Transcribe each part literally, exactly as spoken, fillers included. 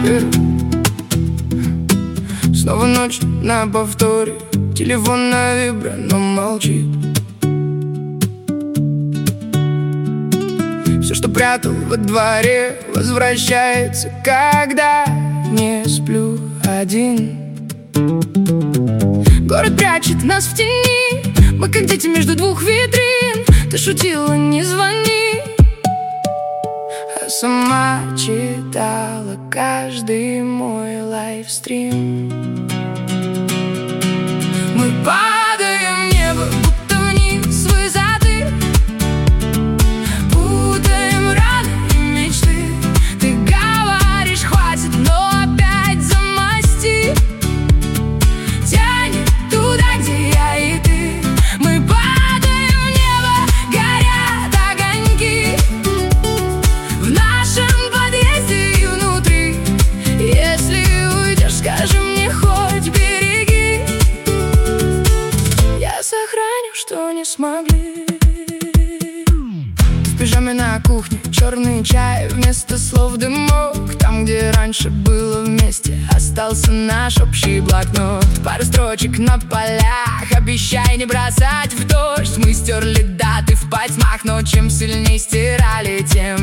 заберу. Снова ночь на повторе, телефон на вибро, но молчит. Все, что прятал во дворе, возвращается, когда не сплю один. Город прячет нас в тени, мы как дети между двух витрин. Ты шутила, не звони, а сама читала каждый мой лайвстрим. Мы падаем в небо, будто вниз с высоты, путаем раны и мечты. Ты говоришь, хватит, но опять замасти. Тянет туда, где я и ты. Мы падаем в небо, горят огоньки в нашем подъезде и внутри. Если уйдешь, скажи мне, хоть береги. Я сохраню, что не смогли. В пижаме на кухне, черный чай вместо слов дымок. Там, где раньше было вместе, остался наш общий блокнот. Пару строчек на полях, обещай не бросать в дождь. Мы стерли даты в потьмах, но чем сильней стирали, тем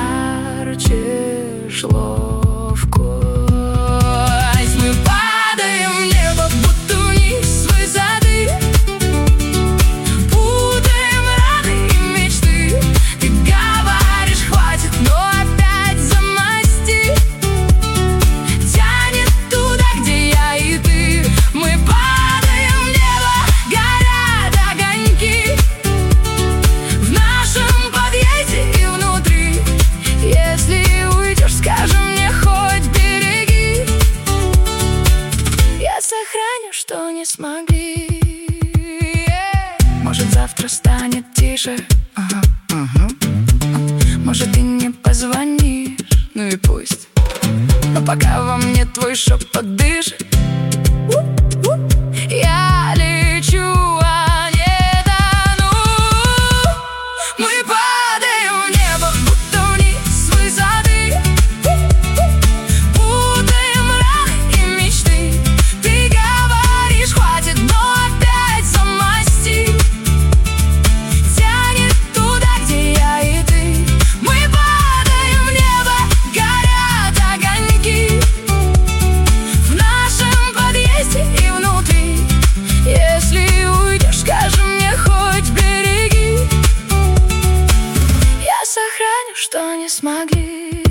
ярче шло в кость. Мы падаем в небо, будто вниз с высоты, путаем раны и мечты. Ты говоришь, хватит, но опять замасти. Тянет туда, где я и ты. Мы падаем в небо, горят огоньки в нашем подъезде и внутри. Если уйдешь, скажи мне, хоть береги. Я сохраню, что не смогли. Может, завтра станет тише, ага, ага. Может, и не позвонишь, ну и пусть. Но пока во мне твой шепот дышит, я лечу, а не тону. Мы падаем в небо, будто вниз с высоты, путаем раны и мечты. Ты говоришь, хватит, но опять замасти. Тянет туда, где я и ты. Мы падаем в небо, горят огоньки в нашем подъезде и внутри. Если уйдешь, скажи мне, хоть береги. Я сохраню, что не смогли.